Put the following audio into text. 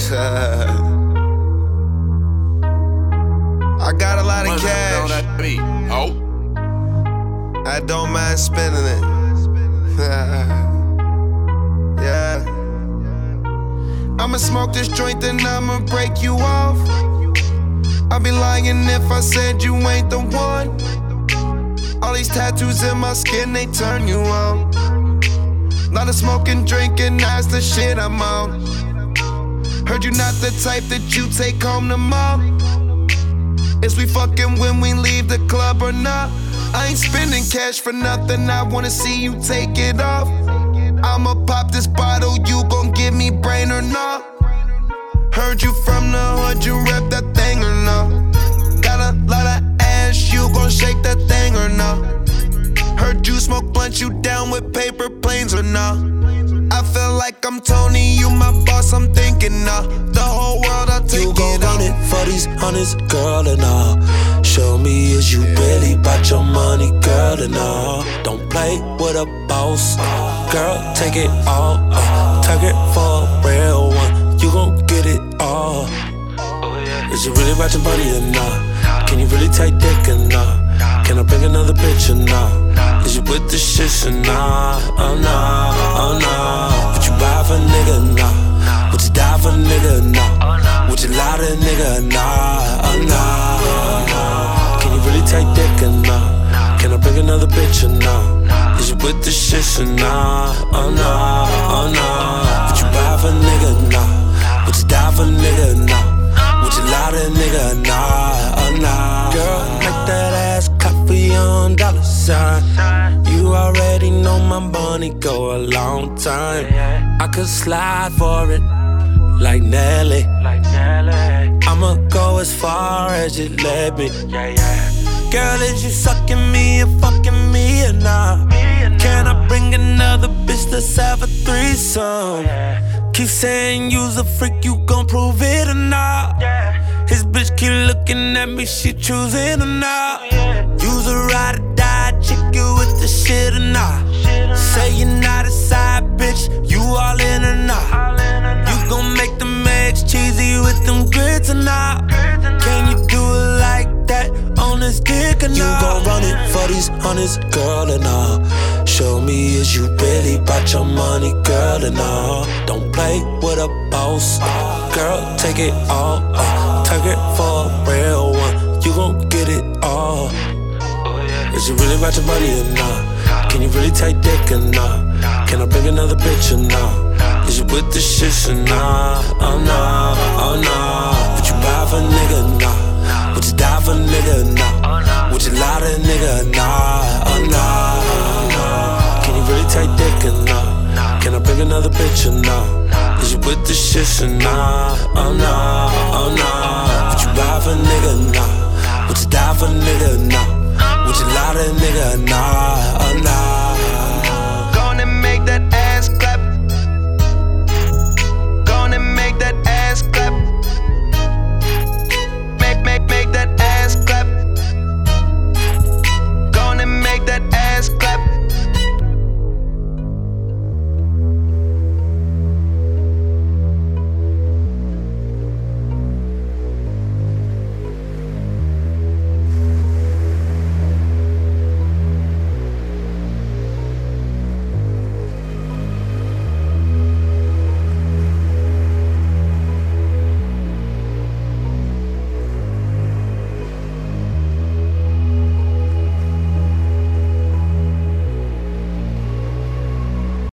I got a lot of cash. I don't mind spending it. Yeah. I'ma smoke this joint, then I'ma break you off. I'd be lying if I said you ain't the one. All these tattoos in my skin, they turn you on. Lot of smoking, drinking, that's the shit I'm on. Heard you not the type that you take home to mom. Is we fucking when we leave the club or not? I ain't spending cash for nothing, I wanna see you take it off. I'ma pop this bottle, you gon' give me brain or not? Heard you from the hood, you rep that thing or not? Got a lot of ass, you gon' shake that thing or not? Heard you smoke blunt, you down with paper planes or not? I feel like I'm Tony, you my boss, I'm thinking the whole world, I'll take it. You gon' run it for these hundreds, girl, and all. Show me is you really bout your money, girl, and all. Don't play with a boss, girl, take it all. Target for a real one, you gon' get it all. Is you really bout your money or not? Can you really take dick or not? Can I bring another bitch or not? Is you with the shit or not? Oh nah, oh nah. Would you buy for a nigga or not? Would you die for a nigga or not? Would you lie to a nigga or not? Oh nah, oh nah. Can you really take dick or not? Can I bring another bitch or not? Is you with the shit or not? Oh nah, oh nah. Would you buy for a nigga or not? Would you die for a nigga or not? Would you lie to a nigga or not? Oh nah. Girl, make that ass clap for your dollar sign. You already know my money go a long time. I could slide for it like Nelly. I'ma go as far as you let me. Girl, is you sucking me or fucking me or not? Can I bring another bitch, let's have a threesome? Keep saying you's a freak, you gon' prove it or not? His bitch keep looking at me, she choosing or not? You's a ride or die chick, you with the shit or not? Say you're not a side bitch, you all in or not? You gon' make them eggs cheesy with them grits or not? Can you do it like that on this dick or not? You gon' run it for these hundreds, girl, and all. Show me is you really bout your money, girl, and all. Don't play with a boss, girl, take it all. Target for a real one, you gon' get it all. Is you really bout your money or not? Can you really take dick or not? Can I bring another bitch or not? Is you with the shit or not? Oh nah, oh nah. Would you buy for a nigga or not? Would you die for a nigga or not? Would you lie to a nigga or not? Oh nah, oh nah. Can you really take dick or not? Can I bring another bitch or not? Is you with the shit or not? Oh nah, oh nah. Would you buy for a nigga or not? Would you die for a nigga or not? Would you lie to a nigga or not? Oh nah.